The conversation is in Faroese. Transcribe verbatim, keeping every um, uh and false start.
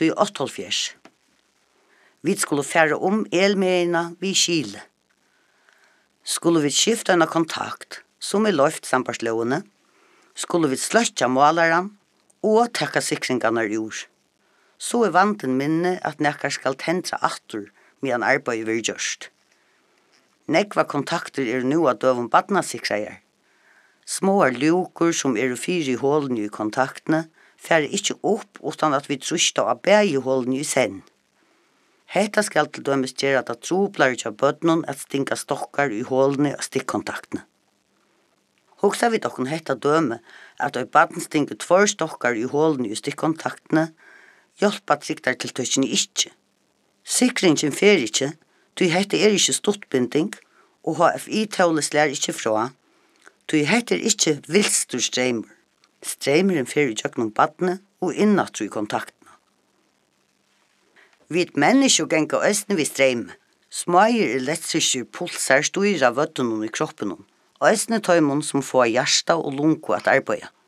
så i åttiohálvfjerds. Vi skulle fære om elmedierna vi skile. Skulle vi skifta en kontakt, som er løft sambarslåene, skulle vi sløtja målaren og tekka sikringarna ur. Så er vanten minne at nekkar skal tendra atur medan arbeid vil gjørst. Nekva kontakter er nu av døvum badnasikrajar. Små lukur som er fyri hålene i kontaktene færer ikkje opp utan at vi trusta av bægi hålene i senn. Hetta skal til dømes gjøre at det troblar ikke av bødnen at stinka stokkar i hålene av stikkontaktene. Hugsa vi dokken hetta døme at oi baden stinker tvær stokkar i hålene i stikkontaktene hjelpa triktar til tøkjene ikkje. Sikringen fer ikkje, ty hetta er ikkje stuttbinding, og H F I-tåles lær ikkje fra, ty hetta er ikkje vilstur streimer. Streimeren fer i tjøknum badne og innatru i kontaktene. Vi et menneske genga østene vi streime. Smager elektriske pulsar styrer vøddene i kroppen, og østene tøymon som får hjärsta og lunko at arbeida.